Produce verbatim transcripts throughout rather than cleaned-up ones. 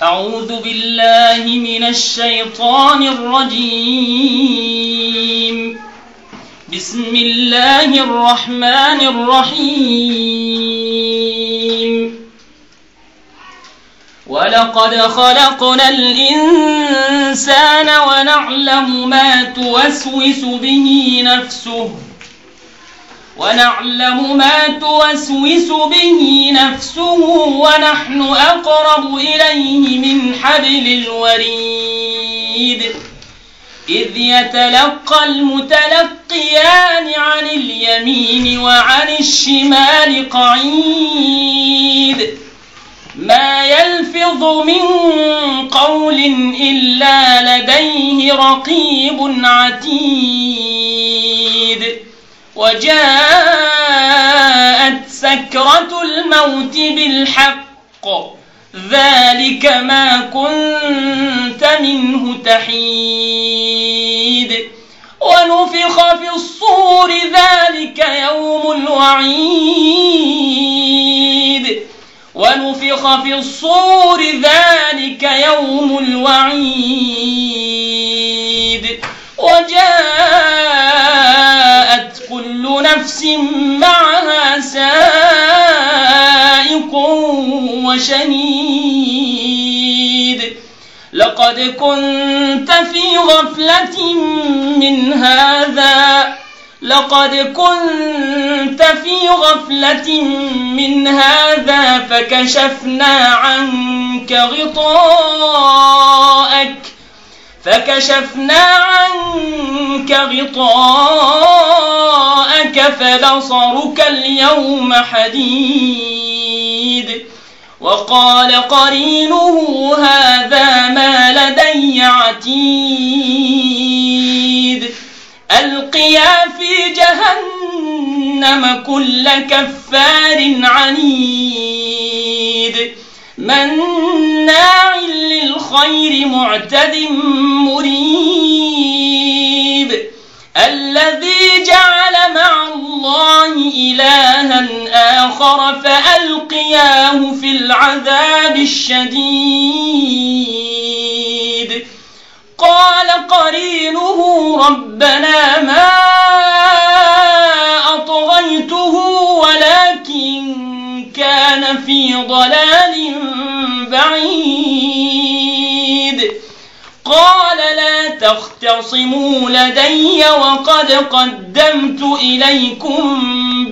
أعوذ بالله من الشيطان الرجيم. بسم الله الرحمن الرحيم. ولقد خلقنا الإنسان ونعلم ما توسوس به نفسه ونعلم ما توسوس به نفسه ونحن أقرب إليه من حبل الوريد. إذ يتلقى المتلقيان عن اليمين وعن الشمال قعيد. ما يلفظ من قول إلا لديه رقيب عتيد. وجاءت سكرة الموت بالحق ذلك ما كنت منه تحيد. ونفخ في الصور ذلك يوم الوعيد. ونفخ في الصور ذلك يوم الوعيد. وجاءت كل نفس معها سائق وشهيد. لقد كنت في غفلة من هذا لقد كنت في غفلة من هذا فكشفنا عنك غطاءك فكشفنا عنك غطاءك فبصرك اليوم حديد. وقال قرينه هذا ما لدي عتيد. ألقيا في جهنم كل كفار عنيد. مناع للخير معتد مريب. الذي جعل مع الله إلها آخر فألقياه في العذاب الشديد. قال قرينه ربنا ما أطغيته ولكن كان في ضلال بعيد. قال لا تختصموا لدي وقد قدمت إليكم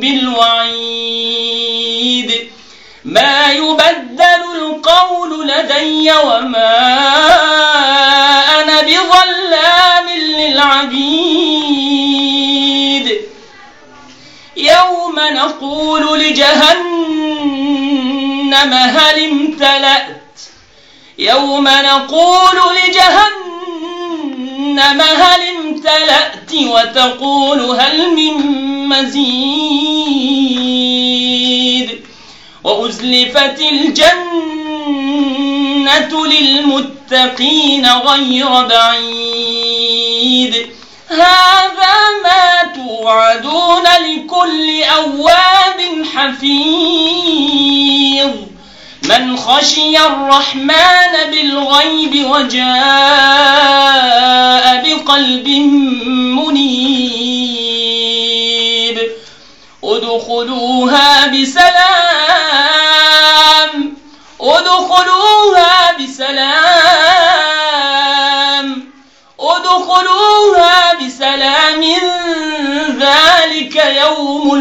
بالوعيد. ما يبدل القول لدي وما أنا بظلام للعبيد. يوم نقول لجهنم هل امتلأت يوم نقول لجهنم هل امتلأت وتقول هل من مزيد. وأزلفت الجنة للمتقين غير بعيد. هذا ما توعدون لكل أواب حفيظ. من خشي الرحمن بالغيب وجاء بقلب منيب. ادخلوها بسلام ادخلوها بسلام ادخلوها بسلام ذلك يوم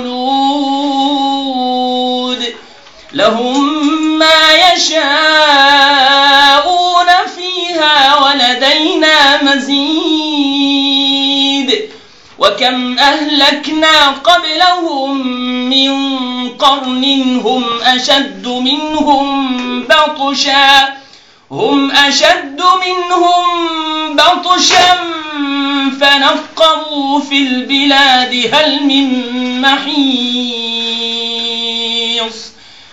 الخلود. لهم ما يشاءون فيها ولدينا مزيد. وكم أهلكنا قبلهم من قرن هم أشد منهم بطشا هم أشد منهم بطشا فنقبوا في البلاد هل من محيص.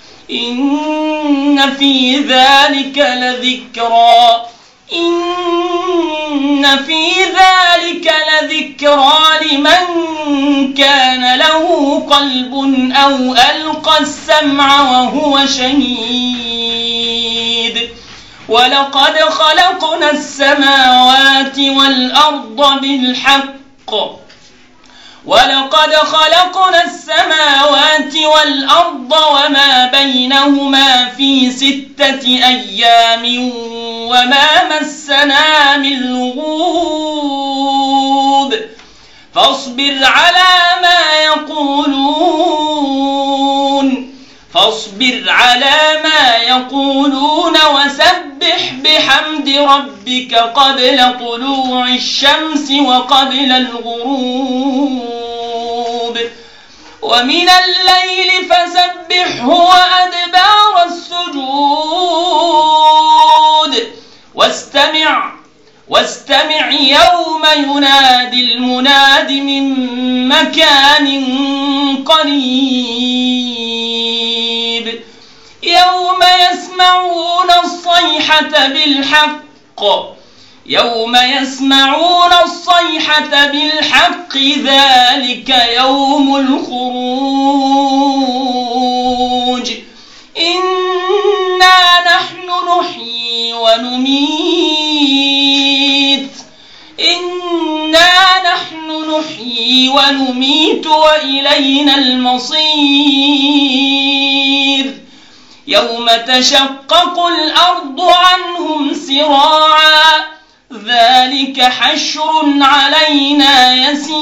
إن في ذلك لذكرى إن في ذلك لذكرى لمن كان له قلب أو ألقى السمع وهو شهيد. ولقد خلقنا السماوات والأرض بالحق ولقد خلقنا السماوات والأرض وما بينهما في ستة أيام وما مسنا من لغوب فاصبر على ما يقولون فاصبر على ما يقولون وسبح بحمد ربك قبل طلوع الشمس وقبل الغروب ومن الليل فسبحه وأدبار السجود واستمع واستمع يوم ينادي المناد من مكان قريب يوم يسمعون الصيحة بالحق يوم يسمعون الصيحة بالحق ذلك يوم الخروج إنا نحن نحيي ونميت إنا نحن نحيي ونميت وإلينا المصير يوم تشقق الأرض عنهم سراعا ذلك حشر علينا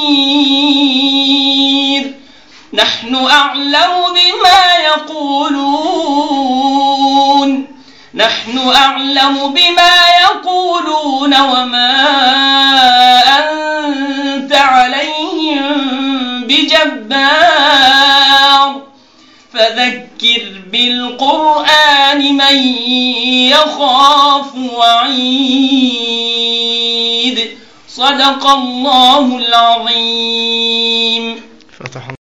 يسير نحن أعلم بما يقولون نحن أعلم بما يقولون وما أنت عليهم بجبار فذكر بالقرآن من يخاف وعيد صدق الله العظيم.